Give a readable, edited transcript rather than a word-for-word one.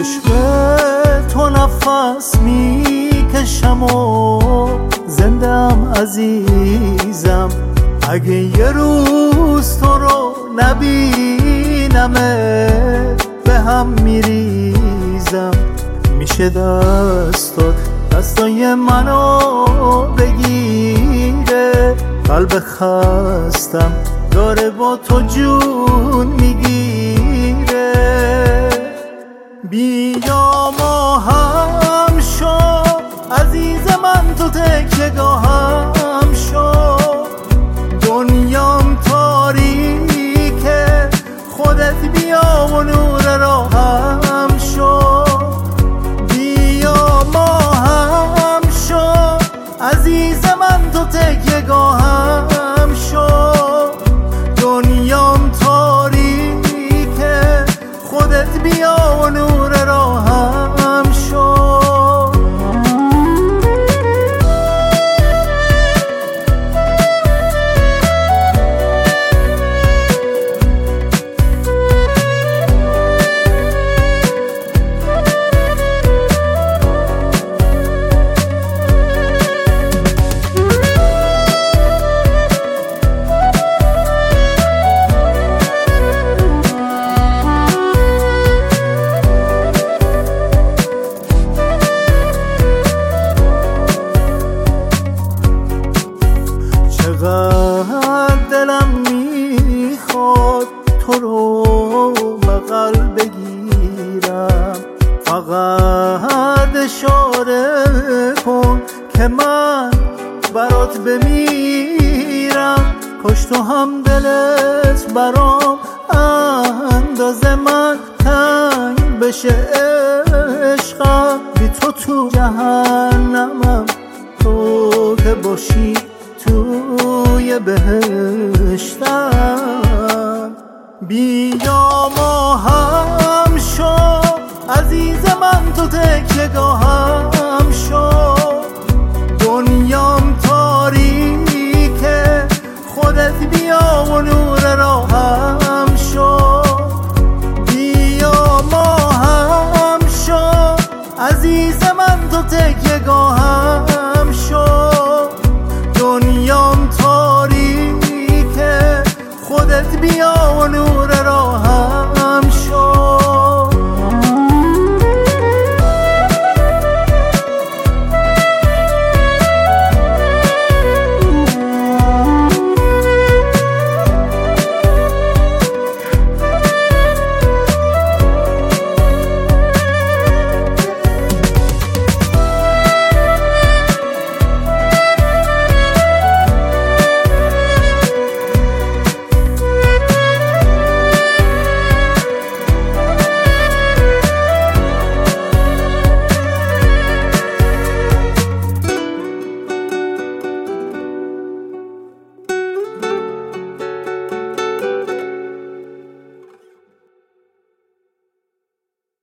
عشق تو نفس میکشم و زندم عزیزم. اگه یه روز تو رو نبینمه به هم میریزم. میشه دستای منو بگیره، قلب خستم داره با تو جون میگیره. بیا ما هم شو عزیز من، تو تکیه‌گاهم شو. دنیام تاریکه، خودت بیا و نور راهم شو. بیا ما هم شو عزیز من، تو تکیه‌گاهم شو. دنیام تاریکه، خودت بیا و نور راهم شو. چقدر دلم میخواد تو رو بغل بگیرم، فقط اشاره کن که من برات بمیرم. کاش تو هم دلت برام اندازه من تنگ بشه عشقم. بی تو جهنمم، تو که باشی توی بهشتم. بیا ما هم شو عزیز من، تو تکیه‌گاهم شو. دنیام تاریکه، خودت بیا و نور راه